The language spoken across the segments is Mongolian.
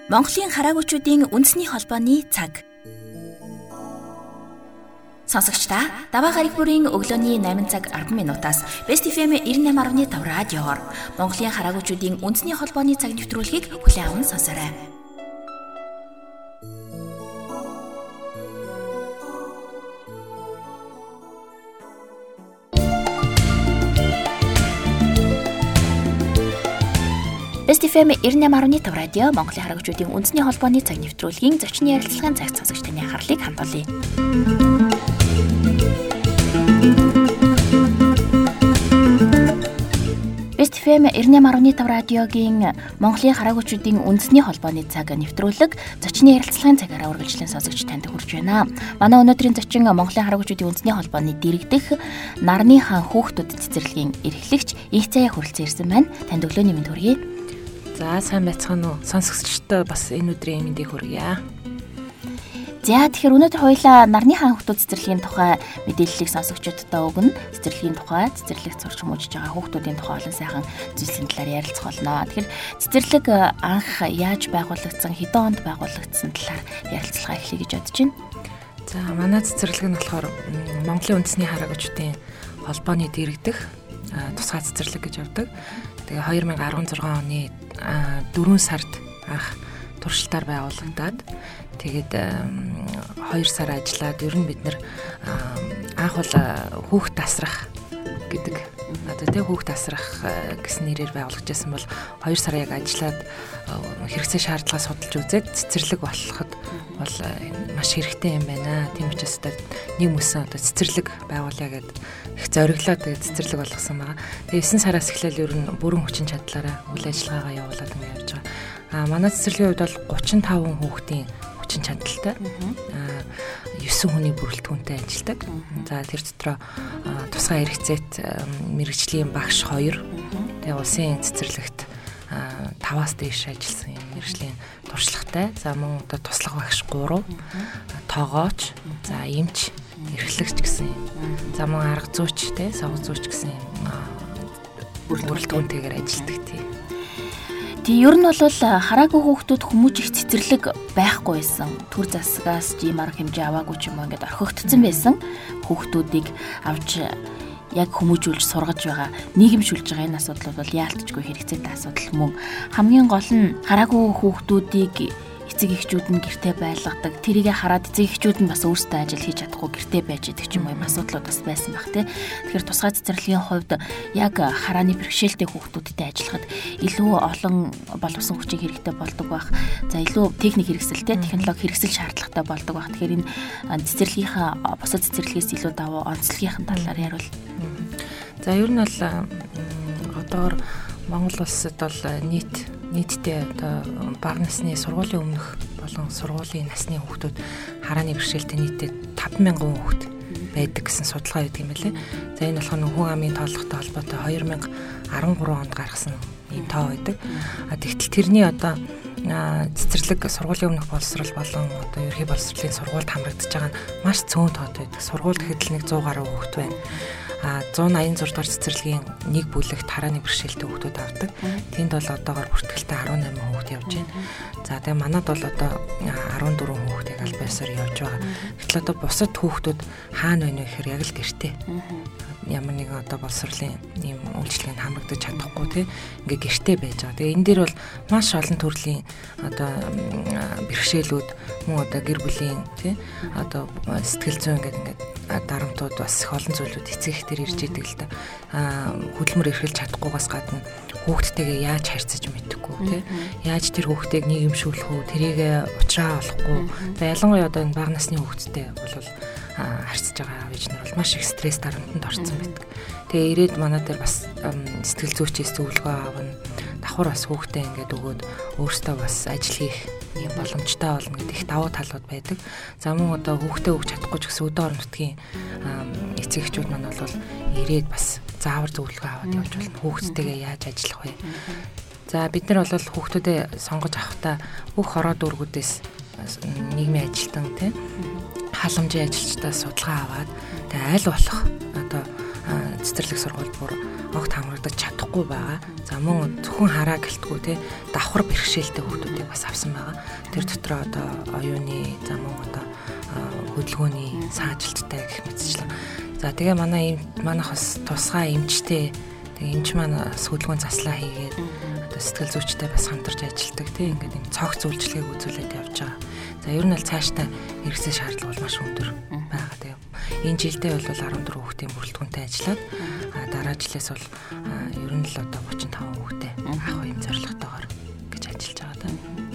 Монголын хараагуйчдын үндэсний холбооны цаг. Сонсогчдаа даваа гараг бүрийн өглөөний 8 цаг 10 минутаас Best FM 98.5 радиоор Монголын хараагуйчдын үндэсний холбооны цаг нэвтрүүлгийг хүлээн аван сонсоорой. Best FM 98.5 радио Монголын хараагчдын үндэсний холбооны цаг нэвтрүүлгийн зочны ярилцлагын цагт сонсогч таны анхаарлыг хандуулъя. Best FM 98.5 радиогийн Монголын хараагчдын үндэсний холбооны цаг нэвтрүүлэг зочны ярилцлагын цагаараа үргэлжлэн сонсогч танд хүрч байна. Манай өнөөдрийн зочин Монголын хараагчдын үндэсний холбооны дэргэдэх Нарны хаан хүүхдүүд цэцэрлэгийн эрхлэгч Их Заяа хүрэлцэн ирсэн байна. Танд өглөөний мэнд хүргэе. За сайн байцгаана уу? Сонсогчдод бас энэ өдрийн мэндийг хүргье. За тэгэхээр өнөөдөр хоёлаа Нарны хаан хүүхдүүд цэцэрлэгийн тухай мэдээллийг сонсогчдод өгнө. Цэцэрлэгийн тухай, цэцэрлэгт сурч хүмүүжиж байгаа хүүхдүүдийн тухай олон сайхан зүйлсийн талаар ярилцах болно. Тэгэхээр цэцэрлэг анх яаж байгуулагдсан, хэдэн онд байгуулагдсан талаар ярилцлага эхлэе гэж бодож байна. За манай цэцэрлэг нь болохоор Монголын үндэсний хараагчдын холбооны дэргэдэх тусгай цэцэрлэг гэж явдаг. Тэгээ 2016 оны 4 сард анх туршилтаар байгуулагдаад тэгээд 2 сар ажиллаад ер нь бид нэр анх бол хүүхд тасрах гэдэг одоо тэг хүүхд тасрах гэсэн нэрээр байгуулагдсан бол 2 сар яг ажиллаад хэрэгцээ шаардлага судалж үзээд цэцэрлэг болоход бол маш хэрэгтэй юм байна. Тийм учраас нэг мөсөн одоо цэцэрлэг байгуулъя гэдэг их зориглоо тэгээд цэцэрлэг болгосон байгаа. Тэгээд 9 сараас эхлээл ер нь бүрэн хүчин чадлаараа үйл ажиллагаагаа явуулаад ингэ явж байгаа. Манай цэцэрлэгийн хувьд бол 35 хүүхдийн хүчин чадалтай. 9 хүний бүрэлдэхүүнтэй ажилладаг. За тэр дотроо тусгай хэрэгцээт мэрэгжлийн багш 2. Тэгээ улсын цэцэрлэгт 5-аас дээш ажилласан юм мэрэгжлийн туршлагатай. За мөн одоо туслах багш 3, тоогооч, за эмч, эрхлэгч гэсэн юм. За мөн арга зүйч те, сав зүйч гэсэн юм бүрэлдэхүүнтэйгээр ажилладаг тийм. Ер нь бол хараагүй хүүхдүүд хүмүүжих цэцэрлэг байхгүй байсан. Төр засгаас ийм арга хэмжээ аваагүй ч юм уу ингээд орхигдсон байсан. Хүүхдүүдийг авч яг хүмүүжүүлж сургаж байгаа, нийгэмшүүлж байгаа энэ асуудал бол яалтчгүй хэрэгцээтэй асуудал мөн. Хамгийн гол нь хараагүй хүүхдүүдийг эцэг эхчүүд нь гэртээ байлгадаг. Тэрийгэ хараад эцэг эхчүүд нь бас өөрсдөө ажил хийж чадахгүй гэртээ байж идэх ч юм уу асуудлууд бас байсан баг тий. Тэгэхээр тусгай цэцэрлэгийн хувьд яг харааны бэрхшээлтэй хүүхдүүдтэй ажиллахад илүү олон боловсон хүчийг хэрэгтэй болдог байх. За илүү техник хэрэгсэлтэй, технологи хэрэгсэл шаардлагатай болдог байх. Тэгэхээр энэ цэцэрлэгийнхаа бусад цэцэрлэгээс илүү давуу онцлогын талаар ярил. За ер нь бол одоор Монгол улсад бол нийтдээ одоо бага насны сургуулийн өмнөх болон сургуулийн насны хүүхдүүд харааны бэрхшээлтэй нийтдээ 5,000 хүүхэд байдаг гэсэн судалгаа өгдөг юм байлээ. За энэ болохоор хүн амын тооллоготой холбоотой 2013 онд гаргасан ийм тоо байдаг. Тэгтэл тэрний одоо цэцэрлэг сургуулийн өмнөх боловсрол болон одоо ерхий боловсролын сургуульд хамрагдаж байгаа нь маш цөөн тоод байдаг. Сургууль гэхэд л нэг 100 гаруй хүүхэд байна. 186 дугаар цэцэрлэгийн нэг бүлэгт харааны бэрхшээлтэй хүүхдүүд авдаг. Тэнд бол одоогоор бүртгэлтэй 18 хүүхэд явж байна. За тэгээ манад бол одоо 14 хүүхдийг аль байсаар явж байгаа. Гэтэл одоо бусад хүүхдүүд хаана байна вэ гэхээр яг л гэртээ. Ямар нэгэн одоо боловсролын ийм үйлчлэгэнд хамрагдаж чадахгүй тий. Ингээ гэртээ байж байгаа. Тэгээ энэ дээр бол маш олон төрлийн одоо бэрхшээлүүд мөн одоо гэр бүлийн тий одоо сэтгэл зүйн ингээд дарамтууд бас их олон зүйлүүд эцэг эхтэр ирж идэг л да. Хөдөлмөр эрхэлж чадахгүйгаас гадна хүүхдтэйгээ яаж харьцаж мэдхгүй тий. Яаж тэр хүүхдийг нийгэмшүүлэх үү, тэрийг уучраа олохгүй. За ялангуяа одоо энэ бага насны хүүхдтэй бол харьцаж байгаа аав ээж нар бол маш их стресс дарамтанд орсон байдаг. Тэгээ ирээд манай дээр бас сэтгэл зүйчээс зөвлөгөө авна. Давхар бас хүүхдээ ингээд өгөөд өөртөө бас ажил хийх юм боломжтой болно гэдэг их давуу талууд байдаг. За мөн одоо хүүхдээ өгч чадахгүй ч гэсэн өдөө орон нутгийн эцэг эхчүүд маань бол ирээд бас заавар зөвлөгөө аваад явж болно. Хүүхдтэйгээ яаж ажиллах вэ? За бид нар бол хүүхдүүдэд сонгож авахдаа бүх хороо дүүргүүдээс нийгмийн ажилтан тийм халамжийн ажилчдаас судалгаа аваад тэгээ аль болох одоо цэцэрлэг сургуульд бүр огт хамрагдаж чадахгүй байгаа. За мөн зөвхөн хараа гэлтгүй те давхар бэрхшээлтэй хүүхдүүдийг бас авсан байгаа. Тэр дотор одоо оюуны за мөн одоо хөдөлгөөний саажилттай гэх мэтчлэн. За тэгээ манайх бас тусгай эмчтэй тэгээ эмч маань хөдөлгөөн заслаа хийгээд одоо сэтгэл зүйчтэй бас хамтарч ажилладаг тийм ингээд юм цогц үйлчлэгийг үзүүлээд явж байгаа. За ер нь бол цаашдаа хэрэгцээ шаардлага бол маш өндөр байгаа. Тэгээ энэ жилдээ бол 14 хүүхдийн бүрэлдэхүүнтэй ажиллаад дараа жилээс бол ер нь л одоо 35 хүүхдээ авах юм зорилготойгоор гэж ажиллаж байгаа даа.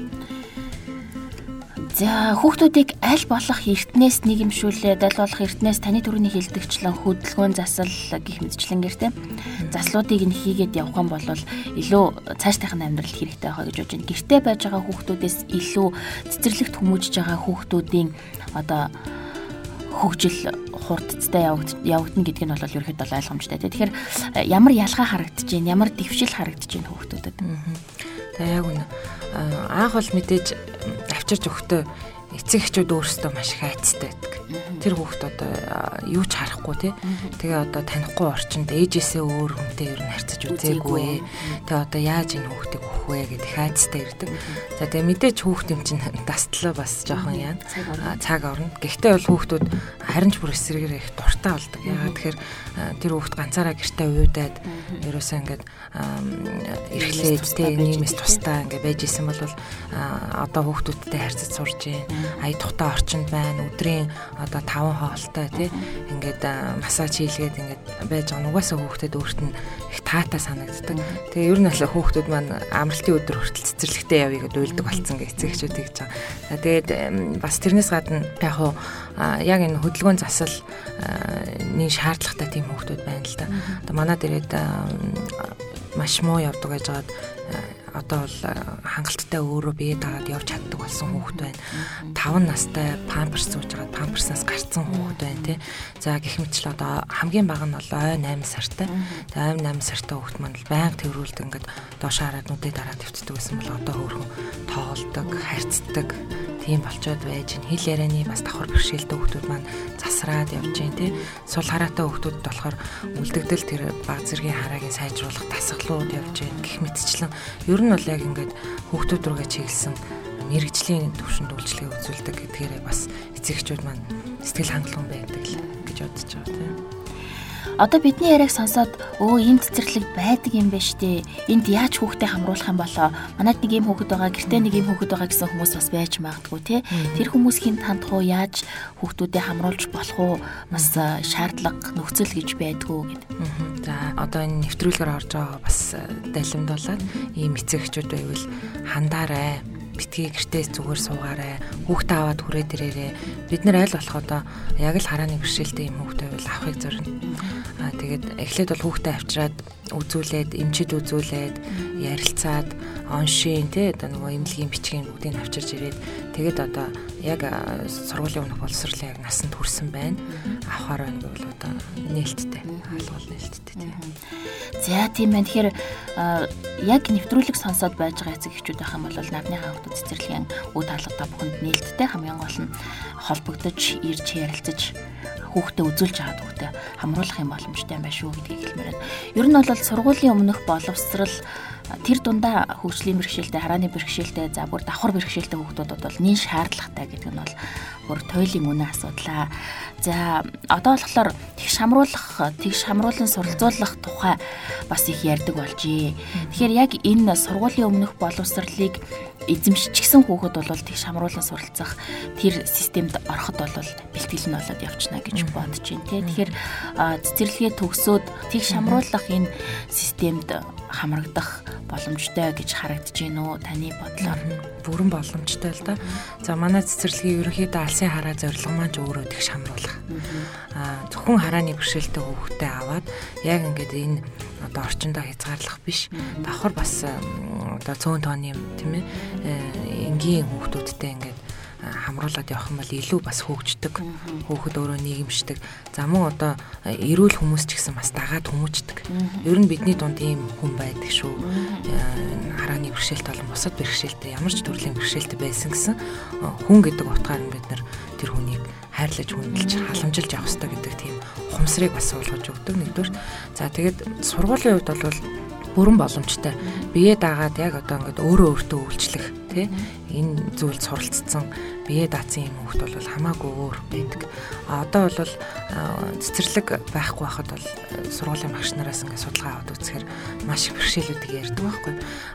За хүүхдүүдийг аль болох эртнээс нийгэмшүүлээд аль болох эртнээс таны түрүүний хэлдэгчлэн хөдөлгөөн засал гэх мэтчлэнгээр те заслуудыг нь хийгээд явах юм бол илүү цаашдынхаа амьдралд хэрэгтэй байгаа гэж бодож байна. Гэртээ байж байгаа хүүхдүүдээс илүү цэцэрлэгт хүмүүжиж байгаа хүүхдүүдийн одоо хөгжил хурдцтай явагдана гэдг нь бол ерөөхдөө ойлгомжтой. Тэгэхээр ямар ялгаа харагдаж байна, ямар дэвшил харагдаж байна хүүхдүүдэд. За яг үнэ. Анх бол мэдээж авчирч өгтөө эцэг эхчүүд өөрсдөө маш их айцтай байдаг. Тэр хүүхд одоо юу ч харахгүй тий. Тэгээ одоо танихгүй орчинд ээжээсээ өөр хүнтэй ер нь харьцаж үзээгүй. Тэгээ одоо яаж энэ хүүхдийг өгөх вэ гэдэг их айцтай ирдэг. За тэгээ мэдээж хүүхд юм чинь дастлаа бас жоохон яа цаг орно. Гэхдээ бол хүүхдүүд харин ч бүр эсрэгээр их дуртай болдог. Яагаад тэгэхээр тэр хүүхд ганцаараа гэртээ уйдаад ерөөсөө ингээд эрхлээд тий нийгмээс тусдаа ингээд байж исэн бол одоо хүүхдүүдтэй харьцаж сурж байна. Ая тухтай орчинд байна. Өдрийн одоо 5 хоолтой тий ингээд массаж хийлгээд ингээд байж байгаа. Угаасаа хүүхдэд өөрт нь их таатай санагддаг. Тэгээ ер нь бол хүүхдүүд маань амралтын өдөр хүртэл цэцэрлэгтээ явъя гэдээ уйлдаг болсон гэх эцэг эхчүүд гэж байгаа. За тэгээд бас тэрнээс гадна яг хуу яг энэ хөдөлгөөн засал нэг шаардлагатай тийм хүүхдүүд байна л да. Одоо манад ирээд маш муу явдаг гэж байгаад одоо бол хангалттай өөрөө бие дагаад явж чаддаг болсон хүүхэд байна. 5 настай памперс зүүж байгаа памперснаас гарцсан хүүхэд байна тий. За гэх мэтчил одоо хамгийн бага нь бол ой 8 сартай. За 8 сартай хүүхэд маань байнга тэрүүлдэг ингээд доош хараад нүдээ дараад төвцдөг гэсэн бол одоо хөөрхөн тоолдог, харьцдаг тийм болчоод байж ин хэл ярианы бас давхар бэрхшээлтэй хүүхдүүд маань засраад явж байна тий. Сул хараатай хүүхдүүд болохоор үлдэгдэл тэр баг зэргийн хараагийн сайжруулах дасгалууд явж байна гэх мэтчлэн ер нь бол яг ингээд хүүхдүүд рүүгээ чиглэсэн мэрэгжлийн төвшөнд үйлчлэгээ үзүүлдэг гэдгээрээ бас эцэг эхчүүд маань сэтгэл хангалуун байдаг л гэж бодож байгаа тийм. Одоо бидний яриаг сонсоод ийм цэцэрлэг байдаг юм байна штэ. Энд яаж хүүхдээ хамруулах юм болоо? Манайд нэг ийм хүүхэд байгаа, гэртээ нэг ийм хүүхэд байгаа гэсэн хүмүүс бас байж магадгүй тий. Тэр хүмүүсийн тандах уу яаж хүүхдүүдэд хамруулж болох уу? Бас шаардлага нөхцөл гэж байдгүй гэд. За одоо энэ нэвтрүүлгээр орж байгаа бас далимдуулаад ийм эцэг эхчүүд байвал хандаарай. Битгий гэртээ зүгээр суугаарай. Хүүхдээ аваад хүрээд ирээрээ. Бид нэр аль болох одоо яг л харааны бэрхшээлтэй юм хүүхдээ байвал авахыг зорино. Тэгээд эхлээд бол хүүхдээ авчираад үзүүлээд, эмчид үзүүлээд, ярилцаад, оншийн тий одоо нөгөө эмнэлгийн бичгийн бүгдийг авчирж ирээд тэгээд одоо яг сургуулийн өмнөх боловсролын яг насанд хүрсэн байна. Авахаар байна гэвэл одоо нээлттэй, хаалгал нээлттэй тий. За тийм байна. Тэгэхээр яг нэвтрүүлэг сонсоод байж байгаа эцэг эхчүүд байх юм бол нарныхаа хүүхдүүд цэцэрлэгийн үе таалгатай бүхэнд нээлттэй хамгийн гол нь холбогдож, ирж ярилцаж хүүхдээ үзүүлж аваад хүүхдээ хамруулах юм боломжтой юм байна шүү гэдгийг хэлмээр байна. Ер нь бол сургуулийн өмнөх боловсрал тэр дундаа хөгжлийн бэрхшээлтэй, харааны бэрхшээлтэй, за бүр давхар бэрхшээлтэй хүүхдүүдэд бол нэн шаардлагатай гэдэг нь бол бүр туйлын үнэ асуудлаа. За одоо болохоор тэгш хамруулан суралцуулах тухай бас их ярьдаг болжээ. Тэгэхээр яг энэ сургуулийн өмнөх боловсролыг эзэмшчихсэн хүүхэд бол тэгш хамруулан суралцах тэр системд ороход бол бэлтгэл нь болоод явчихна гэж бодож байна тий. Тэгэхээр цэцэрлэгээ төгсөөд тэгш хамруулах энэ системд хамрагдах боломжтой гэж харагдаж байна уу таны бодлоор? Бүрэн боломжтой л да. За манай цэцэрлэгийн ерөнхийдөө алсын хараа зорилго маань ч өөрөө тэгш хамруулах. Зөвхөн харааны бэрхшээлтэй хүүхдээ аваад яг ингээд энэ одоо орчиндөө хязгаарлах биш. Давхар бас одоо цөөн тооны юм тийм ээ энгийн хүүхдүүдтэй ингээд хамруулаад явах юм бол илүү бас хөгждөг. Хүүхэд өөрөө нийгэмшдэг. За мөн одоо эрүүл хүмүүс ч гэсэн бас дагаад хүмүүждэг. Ер нь бидний дунд ийм хүн байдаг шүү. Харааны бэрхшээлтэй болон бусад бэрхшээлтэй ямар ч төрлийн бэрхшээлтэй байсан гэсэн хүн гэдэг утгаар бид нар тэр хүнийг хайрлаж хүндэлж халамжилж явах хэрэгтэй гэдэг тийм ухамсарыг бас суулгаж өгдөг нэгдүгээр. За тэгээд сургуулийн хувьд бол бүрэн боломжтой. Бие даагаад яг одоо ингээд өөрөө өөртөө үйлчлэх тий энэ зүйлд суралцсан бие даацсан юм хүүхд бол хамаагүй өөр байдаг. Одоо бол цэцэрлэг байхгүй байхад бол сургуулийн багш нараас ингээд судалгаа аваад үзэхээр маш их бэрхшээлүүдийг ярьдаг байхгүй.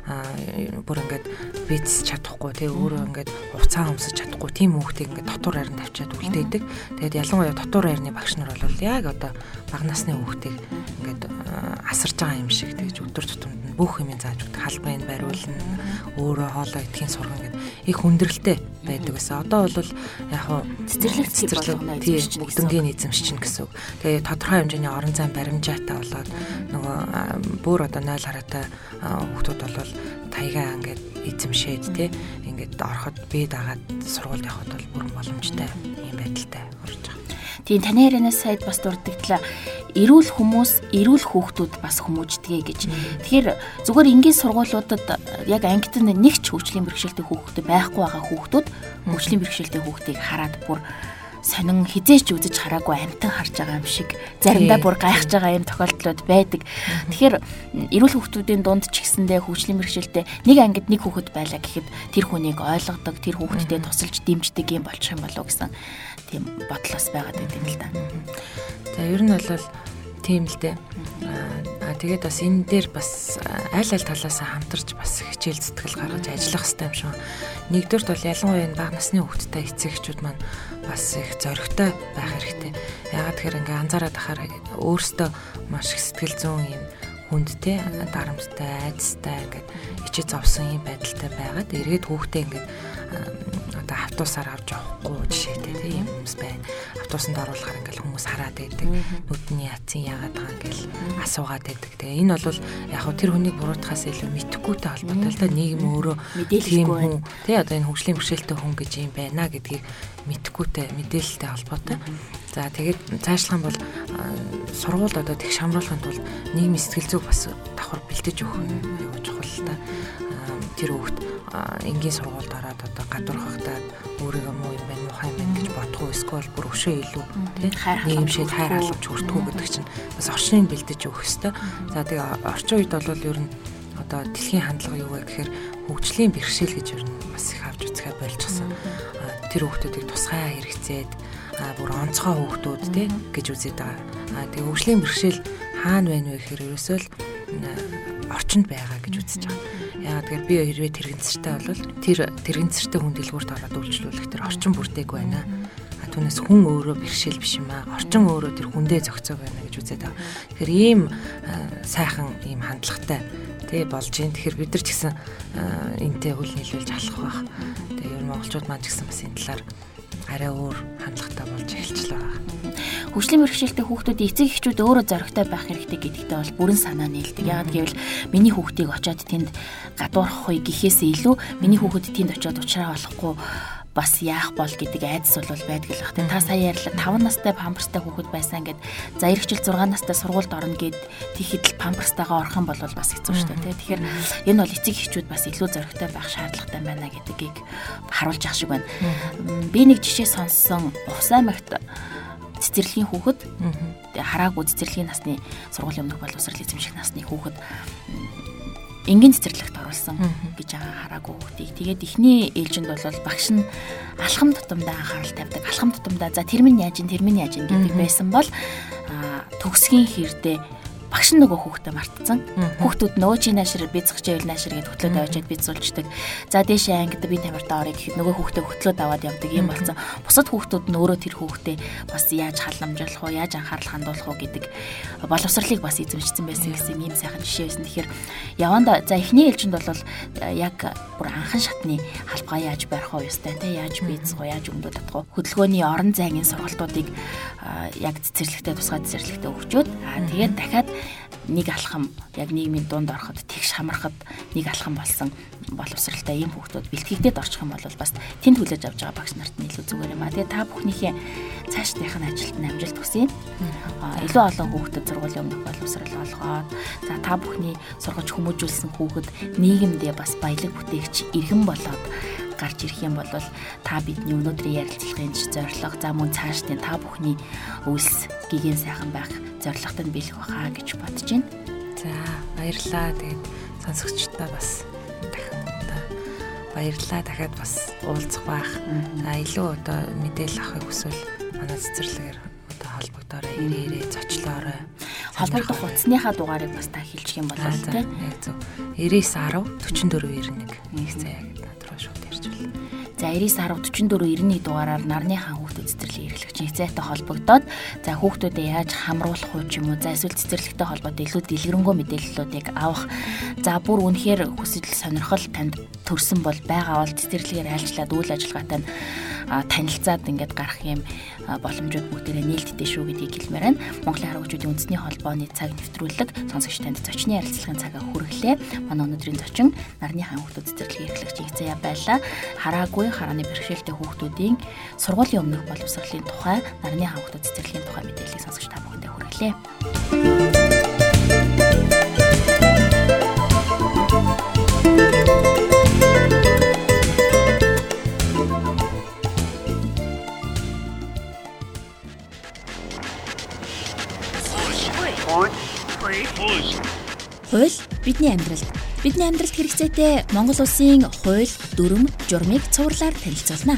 Бүр ингээд бийц чадахгүй тий өөрөө ингээд уцаа өмсөж чадахгүй тийм хүүхдийг ингээд дотор хайранд тавьчаад үлдээдэг. Тэгээд ялангуяа дотор хайрны багш нар бол яг одоо бага насны хүүхдийг ингээд асарж байгаа юм шиг тэгж өдөр тутамд нь бүх юм зааж өгдөг. Халбарыг бариулна, өөрөө хоолой идэхин сурган гэдэг их хүндрэлтэй байдаг гэсэн. Одоо бол яг хуу цэцэрлэг бүгднгийн эзэмшчин гэсэн үг. Тэгээ тодорхой хэмжээний орон зайн баримжаатай болоод нөгөө бүр одоо 0 хараатай хүүхдүүд бол таягаа ингээд эзэмшээд тий ингээд ороход бие дагаад сургуульд явахд бол бүрэн боломжтой юм байдалтай орж байгаа. Тийм таны ярианаас сайд бас дурддагтлаа эрүүл хүмүүс, эрүүл хүүхдүүд бас хүмүүждэг гэж. Тэгэхээр зүгээр энгийн сургуулиудад яг ангид нэг ч хөгжлийн бэрхшээлтэй хүүхдүүд байхгүй байгаа хүүхдүүд хөгжлийн бэрхшээлтэй хүүхдийг хараад бүр сонин хизээч үзэж хараагүй амтан харж байгаа юм шиг заримдаа бүр гайхаж байгаа юм тохиолдлууд байдаг. Тэгэхээр эрүүл хүүхдүүдийн дунд ч гэсэндээ хөгжлийн бэрхшээлтэй нэг ангид нэг хүүхэд байлаа гэхэд тэр хүнийг ойлгодог, тэр хүүхдэд тусалж дэмждэг юм болчих юм болов гэсэн тийм бодлоос байгаад байдаг юм л да. За ер нь бол тийм л дээ. Тэгээд бас энэ дээр бас аль талаас хамтарч бас хичээл зүтгэл гаргаж ажиллах хэрэгтэй юм шиг. Нэгдүгürt бол ялангуяа энэ бага насны хүүхдтэй эцэгчүүд маань бас их зоригтой байх хэрэгтэй. Ягаад тэгэхээр ингээ анзаараад ахаар өөрсдөө маш их сэтгэл зүйн юм хүндтэй, дарамттай, айдастай ингээд ичээ зовсон юм байдалтай байгаад эргээд хүүхдээ ингээд одоо автобусаар авч явахгүй жишээтэй тийм юмс байна. Автобусанд оруулахаар ингээл хүмүүс хараад байдаг. Нүдний яцын яагаад байгаа ингээл асуугаад байдаг. Тэгээ энэ бол яг хөө тэр хүнийг буруутахаас илүү мэдхгүйтэй холбоотой л да. Нийгэм өөрөө тийм хүн тий одоо энэ хөгжлийн бэрхшээлтэй хүн гэж юм байна гэдгийг мэдхгүйтэй мэдээлэлтэй холбоотой. За тэгээд цаашлах юм бол сургуульд одоо тэг шамруулахын тулд нийгмийн сэтгэл зүйг бас давхар бэлдэж өгөх аюул чухал л да. Тэр хүүхд энгийн сургуульд ороод одоо гадуурхахтаа өөрийгөө муу юм байна, муухай юм байна гэж бодох уу, эсвэл бүр өшөө илүү тийм нийгэмшээд хайр халамж хүртэх үү гэдэг чинь бас орчныг бэлдэж өгөх ёстой. За тэгээ орчин үед бол ер нь одоо дэлхийн хандлага юу вэ гэхээр хөгжлийн бэрхшээл гэж ер нь бас их авч үзэхэ болчихсон. Тэр хүүхдүүдийг тусгай хэрэгцээд бүр онцгой хүүхдүүд тийм гэж үзээд байгаа. Тэгээ хөгжлийн бэрхшээл хаана байна вэ гэхээр ерөөсөө л орчинд байгаа гэж үзэж байгаа. Яагаад гэвэл би хэрвээ тэрэгцэртэй бол тэр тэрэгцэртэй хүн дэлгүүрт ороод үйлчлүүлэх тэр орчин бүрдээг байна. Түүнээс хүн өөрөө бэрхшээл биш юм аа. Орчин өөрөө тэр хүндээ зохицоо байна гэж үзээд байгаа. Тэгэхээр ийм сайхан ийм хандлагатай тий болж юм. Тэгэхээр бид нар ч гэсэн энтэй хөл нийлүүлж алах байх. Тэгээ ер нь монголчууд маань ч гэсэн бас энэ талаар арай өөр хандлагатай болж эхэлчихлээ байгаа. Хөгжлийн бэрхшээлтэй хүүхдүүд эцэг эхчүүд өөрөө зоригтой байх хэрэгтэй гэдэгтээ бол бүрэн санаа нийлдэг. Яагаад гэвэл миний хүүхдийг очиод тэнд гадуурхахыг гэхээс илүү миний хүүхэд тэнд очиод уучраа болохгүй бас яах бол гэдэг айдас бол байдаг л бах. Та сая ярьлаа 5 настай памперстай хүүхэд байсан гэд за ирэх жил 6 настай сургуульд орно гэд тийхэд л памперстайгаа орох юм бол бас хэцүү шүү дээ. Тэгэхээр энэ бол эцэг эхчүүд бас илүү зоригтой байх шаардлагатай байна гэдгийг харуулж ах шиг байна. Би нэг жишээ сонссон. Увс аймагт цэцэрлэгийн хүүхэд хараагүй цэцэрлэгийн насны сургуулийн өмнөх боловсрол эзэмших насны хүүхэд энгийн цэцэрлэгт оруулсан гэж хараагүй хүүхдийг. Тэгээд эхний ээлжинд бол багш нь алхам тутамдаа анхаарал тавьдаг. Алхам тутамдаа за тэр минь яаж гэдэг байсан бол төгсгийн хэрдээ багш нь нөгөө хүүхдээ мартцсан. Хүүхдүүд нөгөө чи наашир бицэх чийл наашир гэд хөтлөөд аваачаад бицүүлждэг. За дээшээ ангид би тамиртаа орё гэхэд нөгөө хүүхдээ хөтлөөд аваад явдаг юм болсон. Бусад хүүхдүүд нь өөрөө тэр хүүхдээ бас яаж халамжлах уу, яаж анхаарал хандуулах уу гэдэг боловсролыг бас эзэмшсэн байсан гэсэн ийм сайхан жишээ байсан. Тэгэхээр яванда за эхний ээлжинд бол яг бүр анхан шатны халбгаа яаж барих уу ёстой те яаж бицэх уу, яаж өмдөө татах уу. Хөдөлгөөний орон зайгийн сургалтуудыг яг цэцэрлэгтэй тусгай цэцэрлэгтэй өгчөөд тэгээд дахиад нэг алхам яг нийгмийн дунд ороход тэгш хамрахад нэг алхам болсон боловсралтай ийм хүүхдүүд бэлтгэгдээд орчих юм бол бас тэнд хүлээж авч байгаа багш нарт нь илүү зүгээр юм аа. Тэгээ та бүхнийхээ цаашдынх нь ажилд нь амжилт хүсье. Илүү олон хүүхдэд сургуулийн өмнөх боловсрал олгоод за та бүхний сургаж хүмүүжүүлсэн хүүхэд нийгэмдээ бас баялаг бүтээгч иргэн болоод гарч ирэх юм бол та бидний өнөөдрийн ярилцлагын зорилго за мөн цаашдын та бүхний үйлс гигэн сайхан байх зорилготод бэлэх байхаа гэж бодож байна. За баярлалаа. Тэгээд сонсогчдаа бас дахин баярлалаа. Дахиад бас уулзах байх. За илүү одоо мэдээлэл авахыг хүсвэл манай цэцэрлэгээр одоо холбогдоорой, ирээрээ, зочлоорой. Холбогдох утасныхаа дугаарыг бас та хэлчих юм бол тийм. Яг зөв. 9910 4491 нэг цаа гэдэг над руу шууд ярьж байна. За 9910 4491 дугаараар нарны хаан хүүхдүүд цэцэрлэг эрхлэгчийн хязгаартай холбогдоод за хүүхдүүдэд яаж хамруулах уу ч юм уу за эсвэл цэцэрлэгтэй холбоотой илүү дэлгэрэнгүй мэдээллүүдийг авах за бүр үнэхээр хүсэл сонирхол танд төрсөн бол байгаа бол цэцэрлэгээр айлчлаад үйл ажиллагаатай танилцаад ингээд гарах юм боломжууд бүгдээрээ нээлттэй шүү гэдгийг хэлмээр байна. Монголын харгуучдын үндэсний холбооны цаг нэвтрүүлэг сонсогч танд зочны ярилцлагын цагаа хүргэлээ. Манай өнөөдрийн зочин нарны хаан хүүхдүүд цэцэрлэгийн эрхлэгч Зая байлаа. Хараагүй харааны бэрхшээлтэй хүүхдүүдийн сургуулийн өмнөх боловсролын тухай нарны хаан хүүхдүүд цэцэрлэгийн тухай мэдээллийг сонсогч та бүхэндээ хүргэлээ. Хууль бидний амьдралд хэрэгцээтэй Монгол улсын хууль, дүрм, журмыг цувралаар танилцуулна.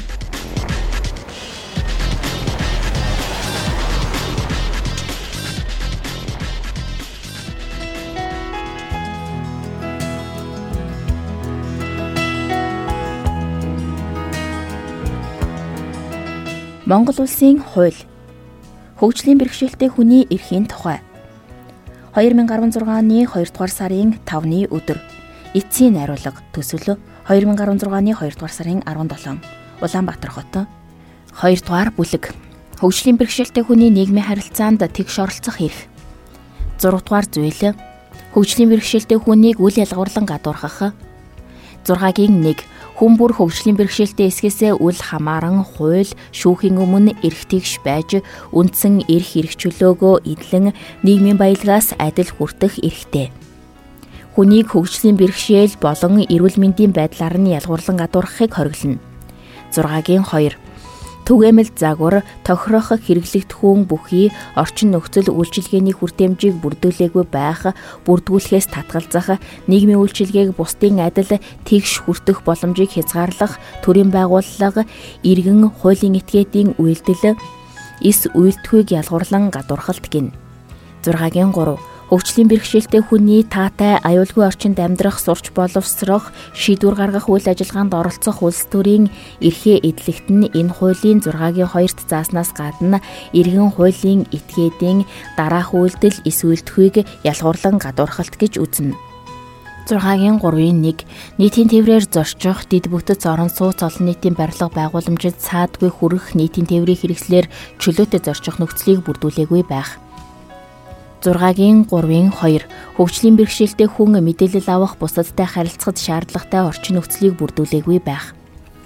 Монгол улсын хууль. Хөгжлийн бэрхшээлтэй хүний эрхийн тухай. 2016 оны 2 дугаар сарын 5-ны өдөр. Эцсийн найруулга төсөл 2016 оны 2 дугаар сарын 17. Улаанбаатар хот. 2 дугаар бүлэг. Хөгжлийн бэрхшээлтэй хүний нийгмийн харилцаанд тэгш оролцох эрх. 6 дугаар зүйл. Хөгжлийн бэрхшээлтэй хүнийг үл ялгуурлан гадуурхах. 6-гийн 1. Хүн бүр хөгжлийн бэрхшээлтэй эсгээсээ үл хамааран хууль, шүүхийн өмнө эрх тэгш байж үндсэн эрх хэрэгжүүлөөгөө эдлэн нийгмийн баялгаас адил хүртэх эрхтэй. Хүнийг хөгжлийн бэрхшээл болон эрүүл мэндийн байдлаар нь ялгуурлан гадуурхахыг хориглоно. 6-гийн 2. Түгээмэл загвар тохирох хэрэглэгдэхүүн бүхий орчин нөхцөл үйлчилгээний хүртээмжийг бүрдүүлээгүй байх, бүрдгүүлэхээс татгалзах, нийгмийн үйлчилгээг бусдын адил тэгш хүртэх боломжийг хязгаарлах, төрийн байгууллага, иргэн хуулийн этгээдийн үйлдэл, эс үйлдэхүйг ялгуурлан гадуурхалт гин. 6-гийн 3. Хөгжлийн бэрхшээлтэй хүний таатай аюулгүй орчинд амьдрах, сурч боловсрох, шийдвэр гаргах үйл ажиллагаанд оролцох улс төрийн эрхээ эдлэгт нь энэ хуулийн 6-гийн 2-т зааснаас гадна иргэн хуулийн этгээдийн дараах үйлдэл эс үйлдэхүйг ялгуурлан гадуурхалт гэж үзнэ. 6-гийн 3-ийн 1. Нийтийн тээврээр зорчих, дэд бүтэц орон сууц олон нийтийн барилга байгууламжид саадгүй хүрэх нийтийн тээврийн хэрэгслэр чөлөөтэй зорчих нөхцөлийг бүрдүүлээгүй байх. 6-гийн 3-ийн 2. Хөгжлийн бэрхшээлтэй хүн мэдээлэл авах, бусадтай харилцахад шаардлагатай орчин нөхцөлийг бүрдүүлээгүй байх.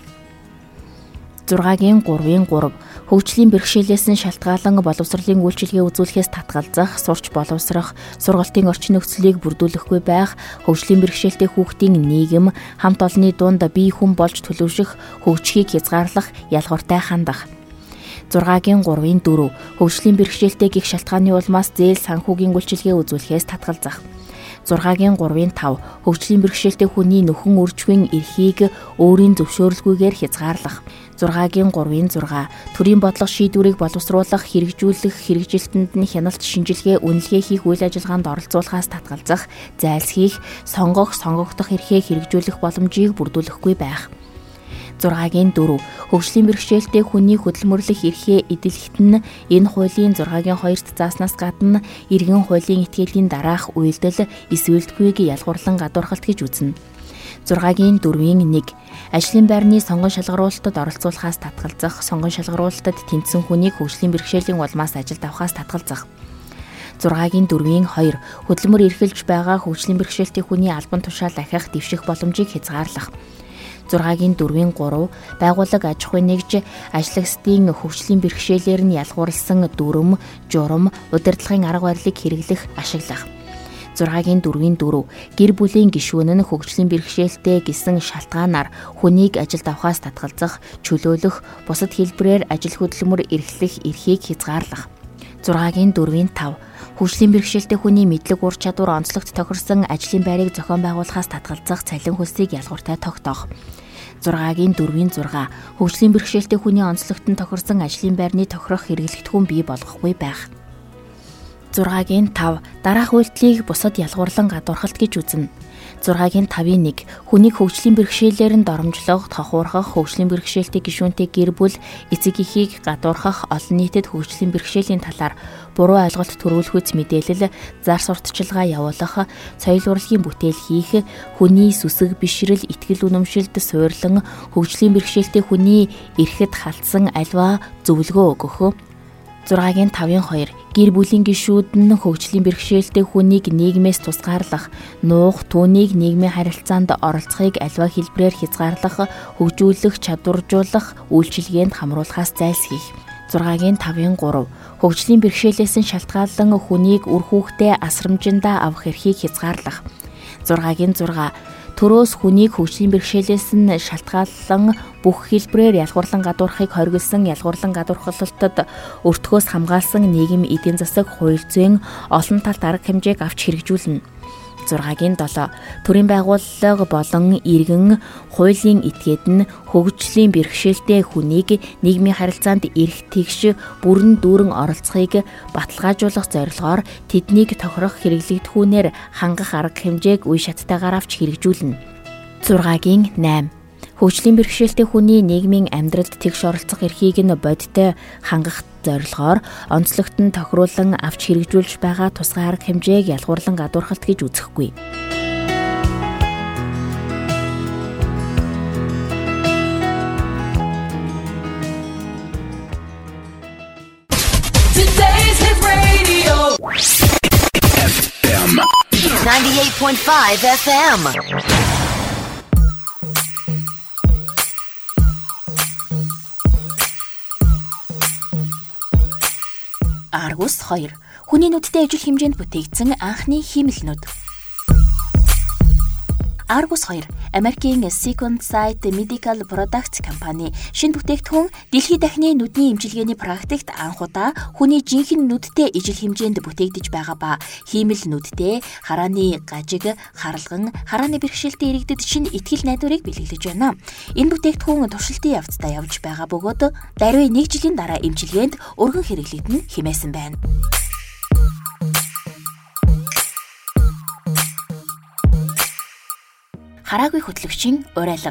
6-гийн 3-ийн 3. Хөгжлийн бэрхшээлээс нь шалтгаалan боловсролын үйлчилгээ үзүүлэхээс татгалзах, сурч боловсрох, сургалтын орчин нөхцөлийг бүрдүүлэхгүй байх, хөгжлийн бэрхшээлтэй хүүхдийн нийгэм, хамт олонны дунд бие хүн болж төлөвшөх, хөгжихийг хязгаарлах, ялгууртай хандах. 6-гийн 3-ийн 4. Хөгжлийн бэрхшээлтэй гих шалтгааны улмаас зээл санхүүгийн үйлчилгээ үзүүлэхээс татгалзах. 6-гийн 3-ийн 5. Хөгжлийн бэрхшээлтэй хүний нөхөн үржихийн эрхийг өөрийн зөвшөөрлгүйгээр хязгаарлах. 6-гийн 3-ийн 6. Төрийн бодлого шийдвэрийг боловсруулах, хэрэгжүүлэх, хэрэгжилтэнд нь хяналт шинжилгээ, үнэлгээ хийх үйл ажиллагаанд оролцуулахаас татгалзах, зайлсхийх, сонгогдох эрхээ хэрэгжүүлэх боломжийг бүрдүүлэхгүй байх. 6-гийн 4. Хөгжлийн бэрхшээлтэй хүний хөдөлмөрлөх эрхээ эдлэгт нь энэ хуулийн 6-гийн 2-т зааснаас гадна иргэн хуулийн этгээдийн дараах үйлдэл эс үйлдэхүйг ялгуурлан гадуурхалт гэж үзнэ. 6-гийн 4-ийн 1. Ажлын байрны сонгон шалгаруулалтад оролцуулахаас татгалзах, сонгон шалгаруулалтад тэнцсэн хүнийг хөгжлийн бэрхшээлийн улмаас ажилд авахаас татгалзах. 6-гийн 4-ийн 2. Хөдөлмөр эрхэлж байгаа хөгжлийн бэрхшээлтэй хүний албан тушаал ахих, дэвших боломжийг хязгаарлах. 6-гийн 4-ийн 3. Байгууллага аж ахуйн нэгж ажлагчдын хөгжлийн бэрхшээлээр нь ялгуурласан дүрм, журам, удирдлагын арга барилыг хэрэглэх, ашиглах. 6-гийн 4-ийн 4 гэр бүлийн гишүүн нь хөгжлийн бэрхшээлтэй гэсэн шалтгаанаар хүнийг ажилд авахаас татгалзах, чөлөөлөх, бусад хэлбэрээр ажил хөдөлмөр эрхлэх эрхийг хязгаарлах. 6-гийн 4-ийн 5 хөгжлийн бэрхшээлтэй хүний мэдлэг ур чадвар онцлогт тохирсон ажлын байрыг зохион байгуулахаас татгалзах цалин хөлсийг ялгууртай тогтоох. 6-гийн 4-ийн 6 хөгжлийн бэрхшээлтэй хүний онцлогт нь тохирсон ажлын байрны тохирох хэрэглэгдэхүүн бий болгохгүй байх. 6-гийн 5 дараах үйлдэлийг бусад ялгуурлан гадуурхалт гэж үзнэ. 6-гийн 5-ийн 1 хүнийг хөгжлийн бэрхшээлээр нь доромжлох, тохуурхах, хөгжлийн бэрхшээлтэй гишүүнтэй гэр бүл, эцэг эхийг гадуурхах, олон нийтэд хөгжлийн бэрхшээлийн талаар буруу ойлголт төрүүлэхүйц мэдээлэл, зар сурталчилгаа явуулах, соёл урлагийн бүтээл хийх, хүний сүсэг бишрэл, итгэл үнэмшилд суйрлан хөгжлийн бэрхшээлтэй хүний эрхэт халтсан альва зөвлөгөө өгөх. 6-гийн 5-ийн 2 гэр бүлийн гишүүд нь хөгжлийн бэрхшээлтэй хүнийг нийгмээс тусгаарлах, нуух, түүнийг нийгмийн харилцаанд оролцохыг аливаа хэлбэрээр хязгаарлах, хөгжүүлэх, чадваржуулах үйлчилгээнд хамруулахаас зайлсхийх. 6-гийн 5-ийн 3 хөгжлийн бэрхшээлээс нь шалтгаалan хүнийг үр хүүхдээ асрамжиндаа авах эрхийг хязгаарлах. 6-гийн 6 төрөөс хүнийг хөгжлийн бэрхшээлээс нь шалтгаалan бүх хэлбэрээр ялгуурлан гадуурхахыг хориглосон ялгуурлан гадуурхалтад өртгөөс хамгаалсан нийгэм эдийн засаг хууль зүйн олон талт арга хэмжээг авч хэрэгжүүлнэ. 6-гийн 7 төрийн байгууллага болон иргэн хуулийн этгээд нь хөгжлийн бэрхшээлтэй хүнийг нийгмийн харилцаанд эрх тэгш бүрэн дүүрэн оролцохыг баталгаажуулах зорилгоор тэднийг тохирох хэрэглэгдэхүүнээр хангах арга хэмжээг үе шаттайгаар авч хэрэгжүүлнэ. 6-гийн 8 хөгжлийн бэрхшээлтэй хүний нийгмийн амьдралд тэгш оролцох эрхийг нь бодиттой хангах зорилгоор онцлогт нь тохируулан авч хэрэгжүүлж байгаа тусгай арга хэмжээг ялгуурлан гадуурхалт гэж үзэхгүй. Today's Hit Radio FM 98.5 FM. Аргус 2 хүний нүдтэй ижил хэмжээнд бүтээгдсэн анхны хиймэл нүд. Argus 2 Америкийн Sequence Site Medical Products компани шинэ бүтээгдэхүүн дэлхийд дахны нүдний эмчилгээний практикт анх удаа хүний жинхэнэ нүдтэй ижил хэмжээнд бүтээгдэж байгаа ба хиймэл нүдтэй харааны гажиг, харалган, харааны бэрхшээлтэй иргэдэд шинэ итгэл найдварыг бэлэглэж байна. Энэ бүтээгдэхүүн туршилтын явцдаа явж байгаа бөгөөд даруй 1 жилийн дараа эмчилгээнд өргөн хэрэглэгдэнэ хэмээсэн байна. Хараагүй хөтлөгчийн урайлга.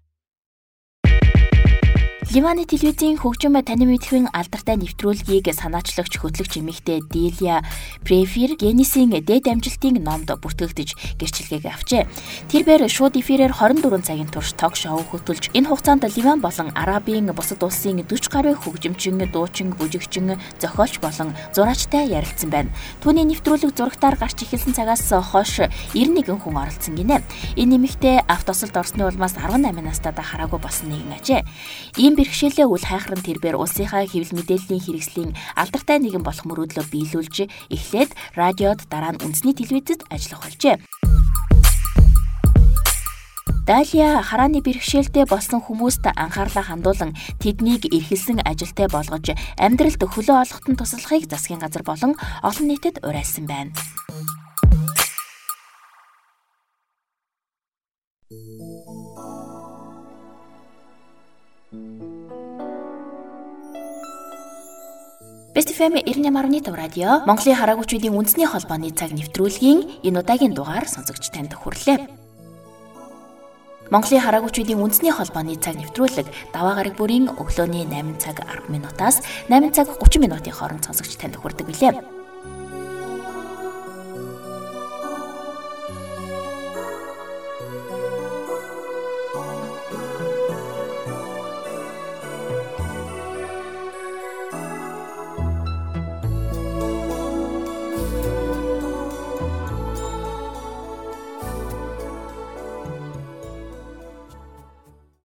Ливаны телевизийн хөгжим танин мэдхийн алдартай нэвтрүүлгийг санаачлагч хөтлөгч эмэгтэй Дилия Префир Генисийн дээд амжилтын номд бүртгэгдэж гэрчлэгийг авчээ. Тэрээр шууд эфирээр 24 цагийн турш ток шоу хөтөлж энэ хугацаанд Ливан болон Арабын бусад улсын 40 гаруй хөгжимчин, дуучин, бүжигчин, зохиолч болон зураачтай ярилцсан байна. Түүний нэвтрүүлэг зурагтаар гарч эхэлсэн цагаас хойш 91 хүн оролцсон гинэ. Энэ эмэгтэй автосолд орсны улмаас 18 настайдаа хараагүй болсон нэгэн ажээ. Ийм бэрхшээлээ үл хайхран тэрээр улсынхаа хэвлэл мэдээллийн хэрэгслийн алдартай нэгэн болох мөрөөдлөө биелүүлж эхлээд радиод дараа нь үндэсний телевизэд ажиллах болжээ. Далия харааны бэрхшээлтэй болсон хүмүүст анхаарлаа хандуулан тэднийг эрхэлсэн ажилтай болгож амьдралд хөлөө олоход нь туслахыг засгийн газар болон олон нийтэд уриалсан байна. Best FM 98.5 радио Монголын хараагуучдын үндэсний холбооны цаг нэвтрүүлгийн энэ удаагийн дугаар сонсогч танд хүрлээ. Монголын хараагуучдын үндэсний холбооны цаг нэвтрүүлэг даваа гараг бүрийн өглөөний 8 цаг 10 минутаас 8 цаг 30 минутын хооронд сонсогч танд хүрдэг билээ.